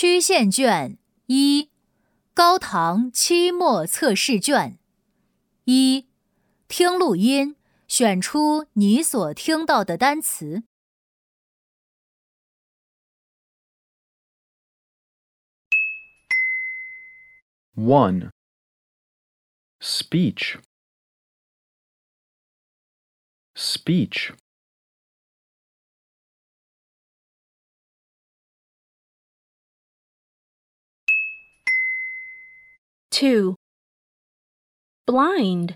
曲线卷一，高唐期末测试卷一，听录音，选出你所听到的单词。 1. Speech. Speech. 2. Blind.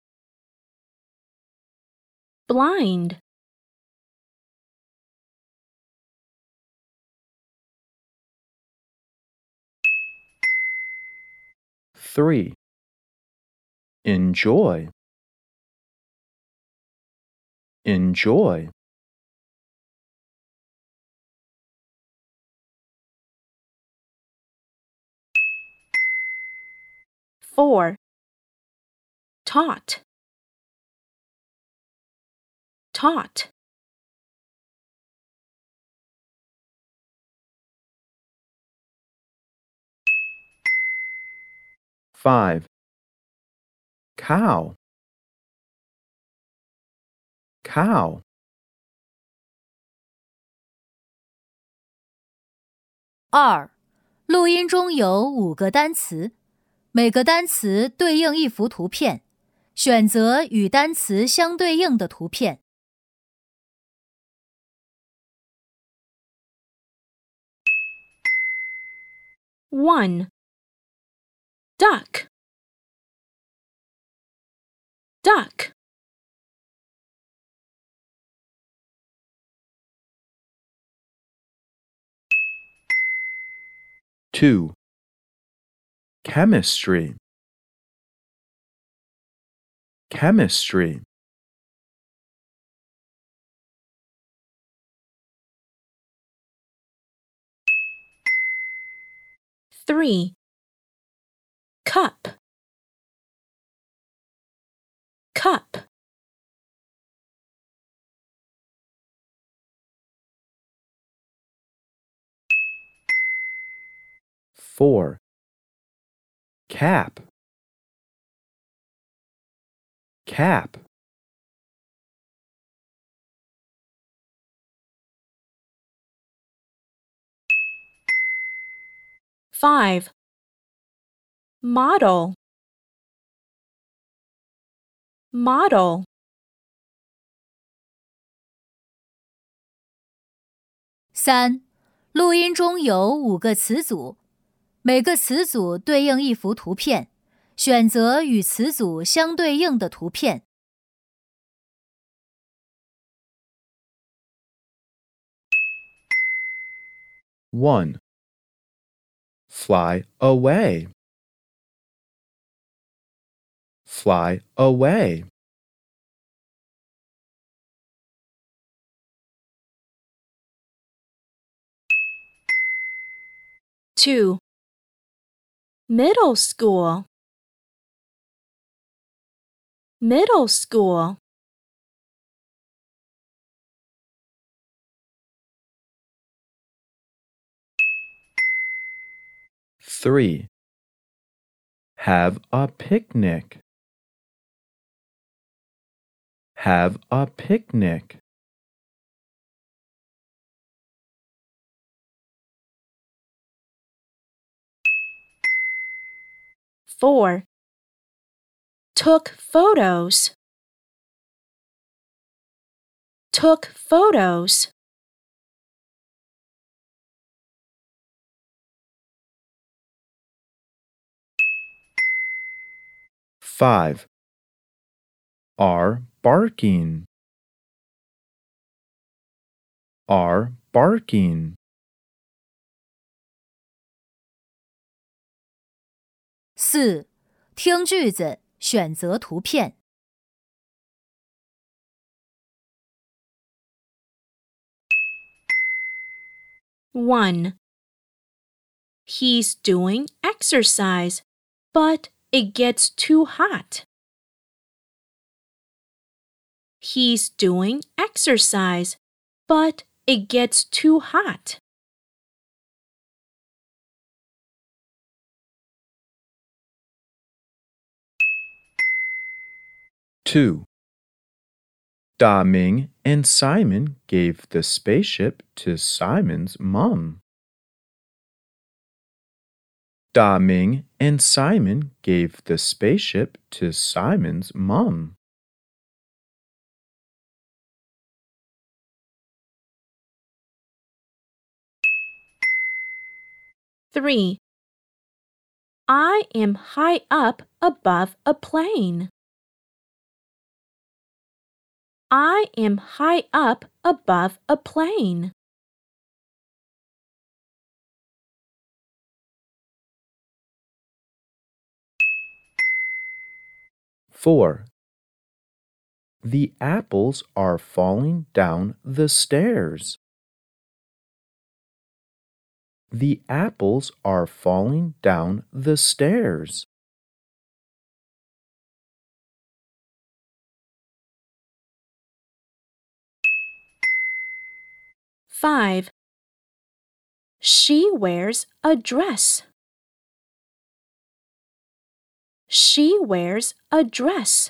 Blind. 3. Enjoy. Enjoy. 4. Taught. Taught. 5. Cow. Cow. 2. 录音中有5个单词，每个单词对应一幅图片，选择与单词相对应的图片。 1. Duck. Duck. 2. Chemistry. Chemistry. 3. Cup. Cup. 4. Cap. Cap. 5. Model. Model. 3. 录音中有5个词组，每个词组对应一幅图片，选择与词组相对应的图片。 1. Fly away. Fly away. 2. Middle school. Middle school. 3. Have a picnic. Have a picnic. 4. Took photos. Took photos. 5. Are barking. Are barking. 4. 听句子，选择图片。 1. He's doing exercise, but it gets too hot. He's doing exercise, but it gets too hot. 2. Da Ming and Simon gave the spaceship to Simon's mom. Da Ming and Simon gave the spaceship to Simon's mom. 3. I am high up above a plane. I am high up above a plane. 4. The apples are falling down the stairs. The apples are falling down the stairs. 5. She wears a dress. She wears a dress.